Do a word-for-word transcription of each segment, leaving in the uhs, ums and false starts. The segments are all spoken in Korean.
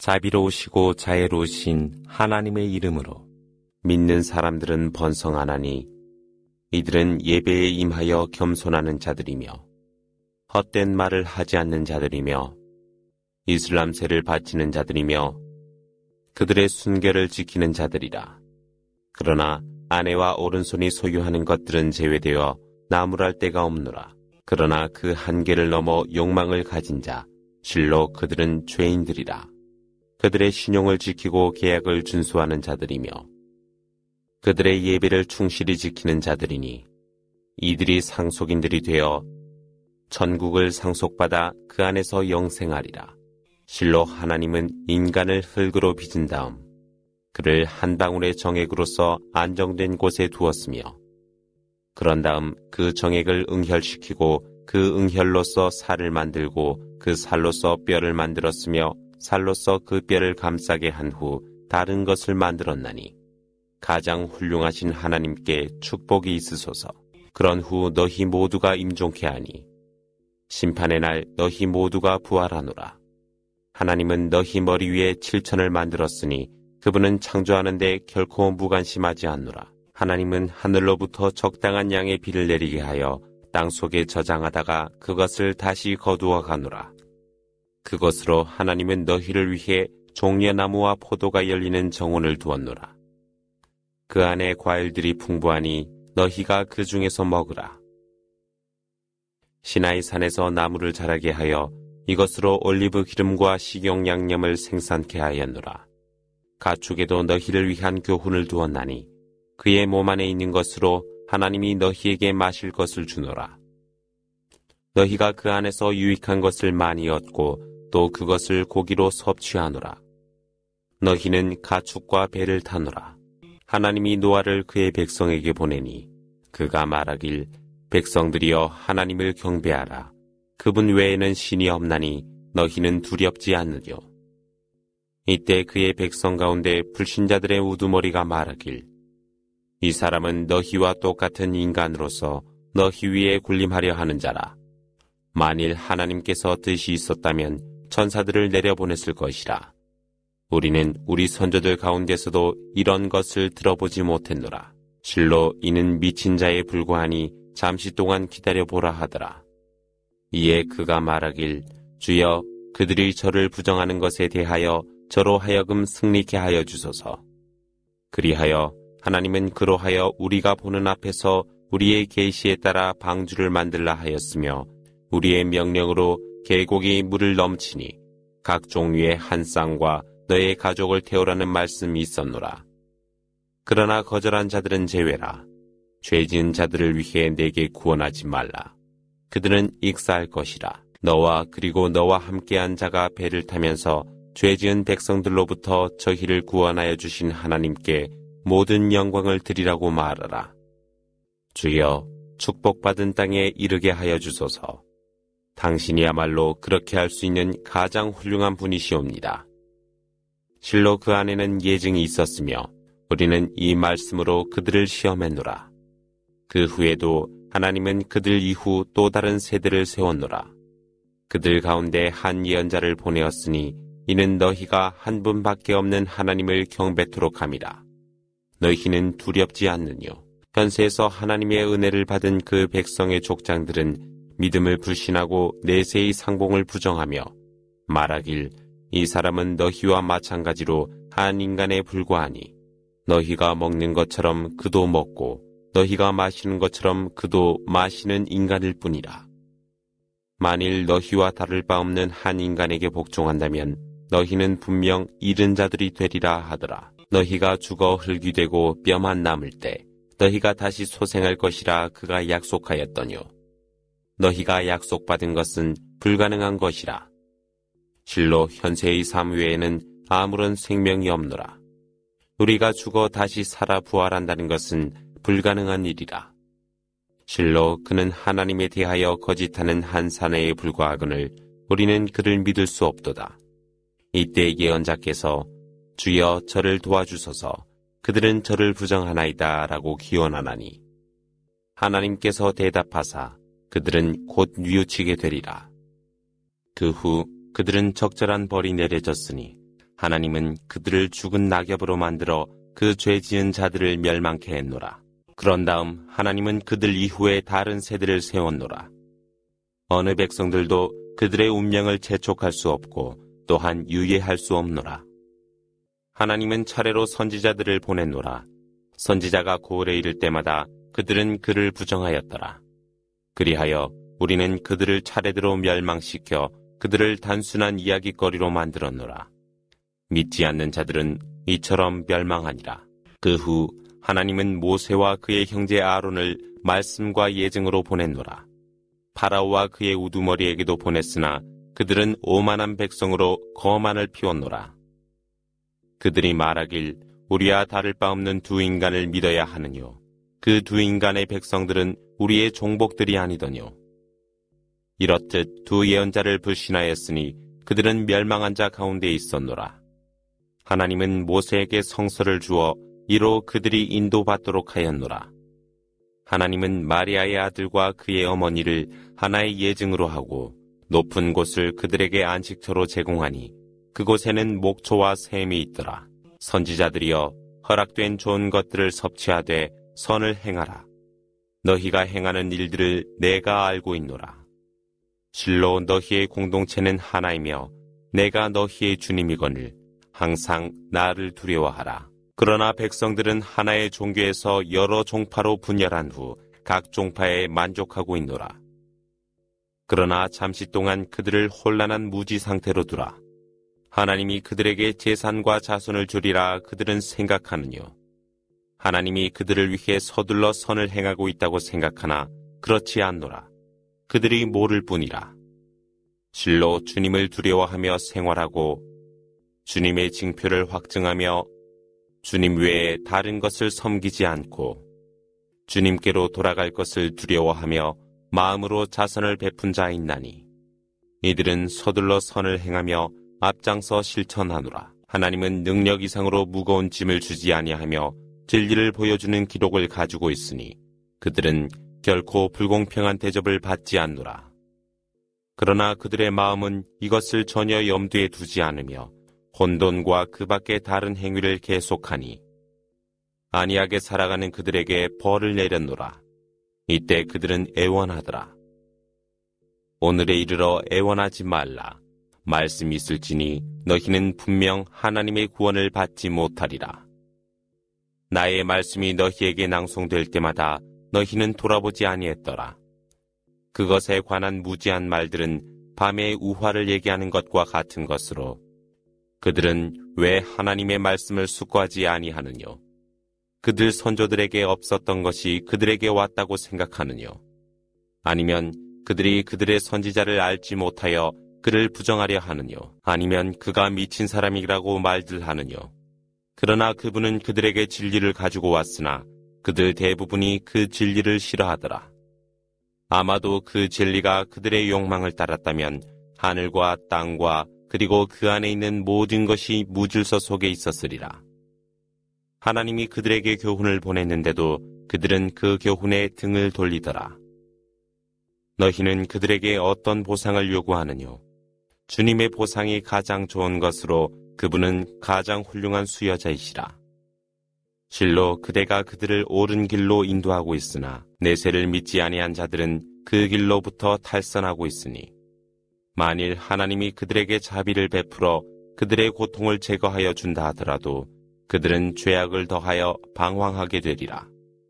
자비로우시고 자애로우신 하나님의 이름으로 믿는 사람들은 번성하나니 이들은 예배에 임하여 겸손하는 자들이며 헛된 말을 하지 않는 자들이며 이슬람세를 바치는 자들이며 그들의 순결을 지키는 자들이라. 그러나 아내와 오른손이 소유하는 것들은 제외되어 나무랄 데가 없노라. 그러나 그 한계를 넘어 욕망을 가진 자, 실로 그들은 죄인들이라. 그들의 신용을 지키고 계약을 준수하는 자들이며 그들의 예배를 충실히 지키는 자들이니 이들이 상속인들이 되어 천국을 상속받아 그 안에서 영생하리라. 실로 하나님은 인간을 흙으로 빚은 다음 그를 한 방울의 정액으로서 안정된 곳에 두었으며 그런 다음 그 정액을 응혈시키고 그 응혈로서 살을 만들고 그 살로서 뼈를 만들었으며 살로서 그 뼈를 감싸게 한 후 다른 것을 만들었나니 가장 훌륭하신 하나님께 축복이 있으소서. 그런 후 너희 모두가 임종케 하니 심판의 날 너희 모두가 부활하노라. 하나님은 너희 머리 위에 칠천을 만들었으니 그분은 창조하는 데 결코 무관심하지 않노라. 하나님은 하늘로부터 적당한 양의 비를 내리게 하여 땅 속에 저장하다가 그것을 다시 거두어 가노라. 그것으로 하나님은 너희를 위해 종려나무와 포도가 열리는 정원을 두었노라. 그 안에 과일들이 풍부하니 너희가 그 중에서 먹으라. 시나이 산에서 나무를 자라게 하여 이것으로 올리브 기름과 식용 양념을 생산케 하였노라. 가축에도 너희를 위한 교훈을 두었나니 그의 몸 안에 있는 것으로 하나님이 너희에게 마실 것을 주노라. 너희가 그 안에서 유익한 것을 많이 얻고 또 그것을 고기로 섭취하노라. 너희는 가축과 배를 타노라. 하나님이 노아를 그의 백성에게 보내니 그가 말하길 백성들이여 하나님을 경배하라. 그분 외에는 신이 없나니 너희는 두렵지 않으려. 이때 그의 백성 가운데 불신자들의 우두머리가 말하길 이 사람은 너희와 똑같은 인간으로서 너희 위에 군림하려 하는 자라. 만일 하나님께서 뜻이 있었다면 천사들을 내려보냈을 것이라. 우리는 우리 선조들 가운데서도 이런 것을 들어보지 못했노라. 실로 이는 미친 자에 불과하니 잠시 동안 기다려보라 하더라. 이에 그가 말하길 주여 그들이 저를 부정하는 것에 대하여 저로 하여금 승리케 하여 주소서. 그리하여 하나님은 그로하여 우리가 보는 앞에서 우리의 계시에 따라 방주를 만들라 하였으며 우리의 명령으로 계곡이 물을 넘치니 각 종류의 한 쌍과 너의 가족을 태우라는 말씀이 있었노라. 그러나 거절한 자들은 제외라. 죄 지은 자들을 위해 내게 구원하지 말라. 그들은 익사할 것이라. 너와 그리고 너와 함께한 자가 배를 타면서 죄 지은 백성들로부터 저희를 구원하여 주신 하나님께 모든 영광을 드리라고 말하라. 주여 축복받은 땅에 이르게 하여 주소서. 당신이야말로 그렇게 할 수 있는 가장 훌륭한 분이시옵니다. 실로 그 안에는 예증이 있었으며 우리는 이 말씀으로 그들을 시험했노라. 그 후에도 하나님은 그들 이후 또 다른 세대를 세웠노라. 그들 가운데 한 예언자를 보내었으니 이는 너희가 한 분밖에 없는 하나님을 경배토록 함이라. 너희는 두렵지 않느뇨. 현세에서 하나님의 은혜를 받은 그 백성의 족장들은 믿음을 불신하고 내세의 상봉을 부정하며 말하길 이 사람은 너희와 마찬가지로 한 인간에 불과하니 너희가 먹는 것처럼 그도 먹고 너희가 마시는 것처럼 그도 마시는 인간일 뿐이라. 만일 너희와 다를 바 없는 한 인간에게 복종한다면 너희는 분명 잃은 자들이 되리라 하더라. 너희가 죽어 흙이 되고 뼈만 남을 때 너희가 다시 소생할 것이라 그가 약속하였더뇨. 너희가 약속받은 것은 불가능한 것이라. 실로 현세의 삶 외에는 아무런 생명이 없노라. 우리가 죽어 다시 살아 부활한다는 것은 불가능한 일이라. 실로 그는 하나님에 대하여 거짓하는 한 사내에 불과하거늘 우리는 그를 믿을 수 없도다. 이때 예언자께서 주여 저를 도와주소서. 그들은 저를 부정하나이다 라고 기원하나니 하나님께서 대답하사 그들은 곧 뉘우치게 되리라. 그 후 그들은 적절한 벌이 내려졌으니 하나님은 그들을 죽은 낙엽으로 만들어 그 죄 지은 자들을 멸망케 했노라. 그런 다음 하나님은 그들 이후에 다른 세대를 세웠노라. 어느 백성들도 그들의 운명을 재촉할 수 없고 또한 유예할 수 없노라. 하나님은 차례로 선지자들을 보냈노라. 선지자가 고을에 이를 때마다 그들은 그를 부정하였더라. 그리하여 우리는 그들을 차례대로 멸망시켜 그들을 단순한 이야기거리로 만들었노라. 믿지 않는 자들은 이처럼 멸망하니라. 그 후 하나님은 모세와 그의 형제 아론을 말씀과 예증으로 보냈노라. 파라오와 그의 우두머리에게도 보냈으나 그들은 오만한 백성으로 거만을 피웠노라. 그들이 말하길 우리와 다를 바 없는 두 인간을 믿어야 하느뇨. 그 두 인간의 백성들은 우리의 종복들이 아니더뇨. 이렇듯 두 예언자를 불신하였으니 그들은 멸망한 자 가운데 있었노라. 하나님은 모세에게 성서를 주어 이로 그들이 인도받도록 하였노라. 하나님은 마리아의 아들과 그의 어머니를 하나의 예증으로 하고 높은 곳을 그들에게 안식처로 제공하니 그곳에는 목초와 샘이 있더라. 선지자들이여 허락된 좋은 것들을 섭취하되 선을 행하라. 너희가 행하는 일들을 내가 알고 있노라. 실로 너희의 공동체는 하나이며 내가 너희의 주님이거늘 항상 나를 두려워하라. 그러나 백성들은 하나의 종교에서 여러 종파로 분열한 후 각 종파에 만족하고 있노라. 그러나 잠시 동안 그들을 혼란한 무지 상태로 두라. 하나님이 그들에게 재산과 자손을 주리라 그들은 생각하느뇨. 하나님이 그들을 위해 서둘러 선을 행하고 있다고 생각하나 그렇지 않노라. 그들이 모를 뿐이라. 실로 주님을 두려워하며 생활하고 주님의 징표를 확증하며 주님 외에 다른 것을 섬기지 않고 주님께로 돌아갈 것을 두려워하며 마음으로 자선을 베푼 자 있나니 이들은 서둘러 선을 행하며 앞장서 실천하노라. 하나님은 능력 이상으로 무거운 짐을 주지 아니하며 진리를 보여주는 기록을 가지고 있으니 그들은 결코 불공평한 대접을 받지 않노라. 그러나 그들의 마음은 이것을 전혀 염두에 두지 않으며 혼돈과 그 밖의 다른 행위를 계속하니 안이하게 살아가는 그들에게 벌을 내렸노라. 이때 그들은 애원하더라. 오늘에 이르러 애원하지 말라. 말씀이 있을지니 너희는 분명 하나님의 구원을 받지 못하리라. 나의 말씀이 너희에게 낭송될 때마다 너희는 돌아보지 아니했더라. 그것에 관한 무지한 말들은 밤의 우화를 얘기하는 것과 같은 것으로 그들은 왜 하나님의 말씀을 숙고하지 아니하느뇨? 그들 선조들에게 없었던 것이 그들에게 왔다고 생각하느뇨? 아니면 그들이 그들의 선지자를 알지 못하여 그를 부정하려 하느뇨? 아니면 그가 미친 사람이라고 말들 하느뇨? 그러나 그분은 그들에게 진리를 가지고 왔으나 그들 대부분이 그 진리를 싫어하더라. 아마도 그 진리가 그들의 욕망을 따랐다면 하늘과 땅과 그리고 그 안에 있는 모든 것이 무질서 속에 있었으리라. 하나님이 그들에게 교훈을 보냈는데도 그들은 그 교훈에 등을 돌리더라. 너희는 그들에게 어떤 보상을 요구하느뇨? 주님의 보상이 가장 좋은 것으로 그분은 가장 훌륭한 수여자이시라. 실로 그대가 그들을 옳은 길로 인도하고 있으나 내세를 믿지 아니한 자들은 그 길로부터 탈선하고 있으니 만일 하나님이 그들에게 자비를 베풀어 그들의 고통을 제거하여 준다 하더라도 그들은 죄악을 더하여 방황하게 되리라.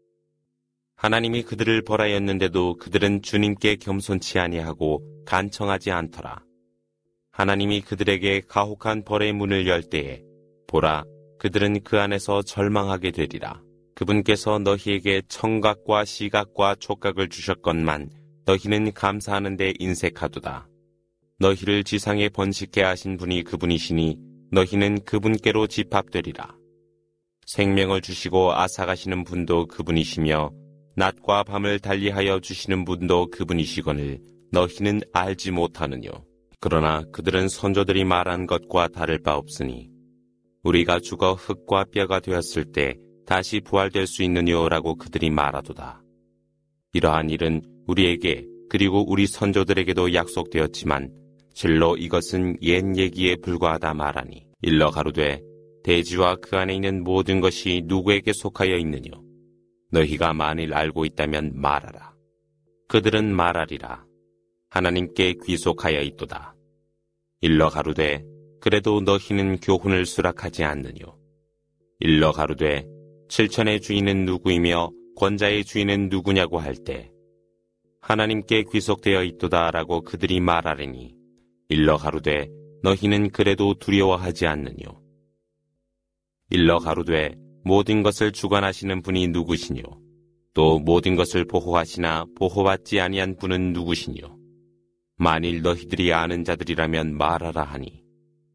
하나님이 그들을 벌하였는데도 그들은 주님께 겸손치 아니하고 간청하지 않더라. 하나님이 그들에게 가혹한 벌의 문을 열 때에 보라, 그들은 그 안에서 절망하게 되리라. 그분께서 너희에게 청각과 시각과 촉각을 주셨건만 너희는 감사하는 데 인색하도다. 너희를 지상에 번식케 하신 분이 그분이시니 너희는 그분께로 집합되리라. 생명을 주시고 앗아가시는 분도 그분이시며 낮과 밤을 달리하여 주시는 분도 그분이시거늘 너희는 알지 못하느뇨. 그러나 그들은 선조들이 말한 것과 다를 바 없으니 우리가 죽어 흙과 뼈가 되었을 때 다시 부활될 수 있느뇨라고 그들이 말하도다. 이러한 일은 우리에게 그리고 우리 선조들에게도 약속되었지만 실로 이것은 옛 얘기에 불과하다 말하니 일러 가로되 대지와 그 안에 있는 모든 것이 누구에게 속하여 있느뇨? 너희가 만일 알고 있다면 말하라. 그들은 말하리라. 하나님께 귀속하여 있도다. 일러 가로되 그래도 너희는 교훈을 수락하지 않느뇨? 일러 가로되 칠천의 주인은 누구이며 권자의 주인은 누구냐고 할 때 하나님께 귀속되어 있도다라고 그들이 말하리니 일러 가로되 너희는 그래도 두려워하지 않느뇨? 일러 가로되 모든 것을 주관하시는 분이 누구시뇨? 또 모든 것을 보호하시나 보호받지 아니한 분은 누구시뇨? 만일 너희들이 아는 자들이라면 말하라 하니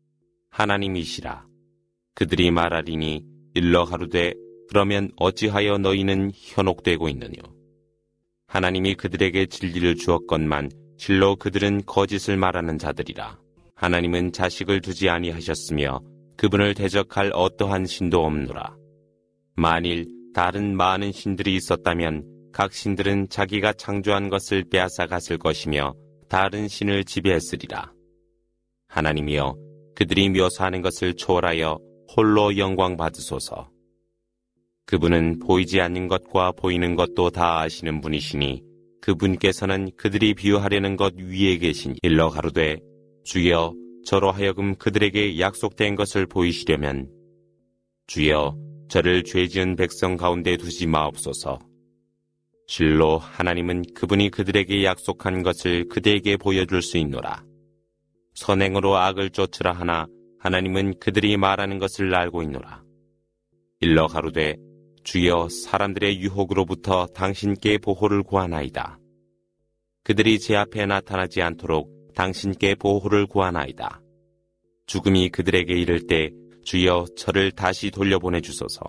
하나님이시라. 그들이 말하리니 일러 가로되 그러면 어찌하여 너희는 현혹되고 있느뇨? 하나님이 그들에게 진리를 주었건만 실로 그들은 거짓을 말하는 자들이라. 하나님은 자식을 두지 아니하셨으며 그분을 대적할 어떠한 신도 없노라. 만일 다른 많은 신들이 있었다면 각 신들은 자기가 창조한 것을 빼앗아 갔을 것이며 다른 신을 지배했으리라. 하나님이여 그들이 묘사하는 것을 초월하여 홀로 영광 받으소서. 그분은 보이지 않는 것과 보이는 것도 다 아시는 분이시니 그분께서는 그들이 비유하려는 것 위에 계신 일러 가로되 주여 저로 하여금 그들에게 약속된 것을 보이시려면 주여 저를 죄지은 백성 가운데 두지 마옵소서. 실로 하나님은 그분이 그들에게 약속한 것을 그들에게 보여줄 수 있노라. 선행으로 악을 쫓으라 하나 하나님은 그들이 말하는 것을 알고 있노라. 일러 가로되 주여 사람들의 유혹으로부터 당신께 보호를 구하나이다. 그들이 제 앞에 나타나지 않도록 당신께 보호를 구하나이다. 죽음이 그들에게 이를 때 주여 저를 다시 돌려보내주소서.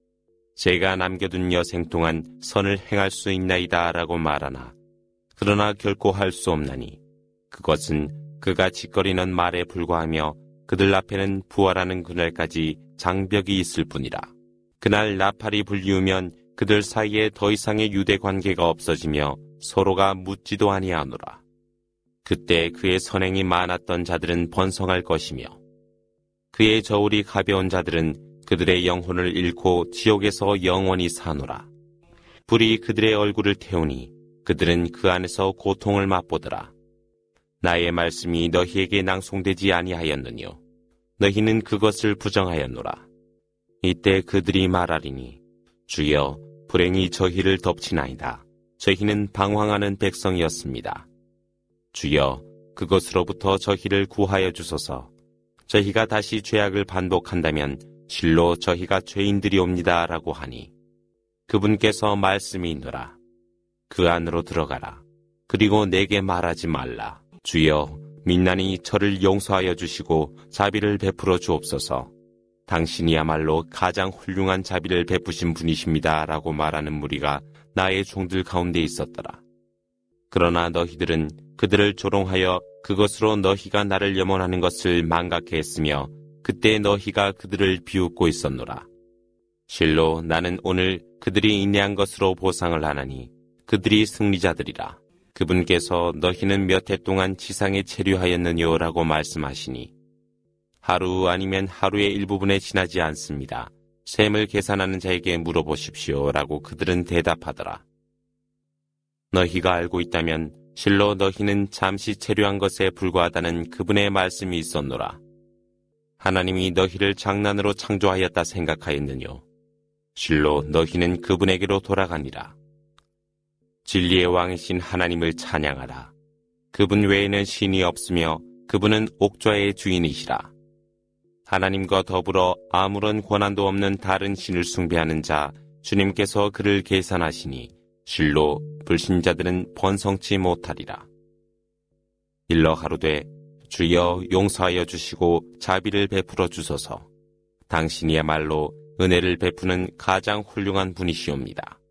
제가 남겨둔 여생 동안 선을 행할 수 있나이다 라고 말하나 그러나 결코 할 수 없나니 그것은 그가 짓거리는 말에 불과하며 그들 앞에는 부활하는 그날까지 장벽이 있을 뿐이라. 그날 나팔이 불리우면 그들 사이에 더 이상의 유대 관계가 없어지며 서로가 묻지도 아니하노라. 그때 그의 선행이 많았던 자들은 번성할 것이며 그의 저울이 가벼운 자들은 그들의 영혼을 잃고 지옥에서 영원히 사노라. 불이 그들의 얼굴을 태우니 그들은 그 안에서 고통을 맛보더라. 나의 말씀이 너희에게 낭송되지 아니하였느뇨? 너희는 그것을 부정하였노라. 이때 그들이 말하리니 주여 불행이 저희를 덮치나이다. 저희는 방황하는 백성이었습니다. 주여 그것으로부터 저희를 구하여 주소서. 저희가 다시 죄악을 반복한다면 실로 저희가 죄인들이옵니다 라고 하니 그분께서 말씀이 있노라. 그 안으로 들어가라. 그리고 내게 말하지 말라. 주여 민난이 저를 용서하여 주시고 자비를 베풀어 주옵소서. 당신이야말로 가장 훌륭한 자비를 베푸신 분이십니다 라고 말하는 무리가 나의 종들 가운데 있었더라. 그러나 너희들은 그들을 조롱하여 그것으로 너희가 나를 염원하는 것을 망각해 했으며 그때 너희가 그들을 비웃고 있었노라. 실로 나는 오늘 그들이 인내한 것으로 보상을 하나니 그들이 승리자들이라. 그분께서 너희는 몇 해 동안 지상에 체류하였느뇨 라고 말씀하시니 하루 아니면 하루의 일부분에 지나지 않습니다. 셈을 계산하는 자에게 물어보십시오 라고 그들은 대답하더라. 너희가 알고 있다면 실로 너희는 잠시 체류한 것에 불과하다는 그분의 말씀이 있었노라. 하나님이 너희를 장난으로 창조하였다 생각하였느뇨? 실로 너희는 그분에게로 돌아가니라. 진리의 왕이신 하나님을 찬양하라. 그분 외에는 신이 없으며 그분은 옥좌의 주인이시라. 하나님과 더불어 아무런 권한도 없는 다른 신을 숭배하는 자 주님께서 그를 계산하시니 실로 불신자들은 번성치 못하리라. 일러 가로되 주여 용서하여 주시고 자비를 베풀어 주소서. 당신이야말로 은혜를 베푸는 가장 훌륭한 분이시옵니다.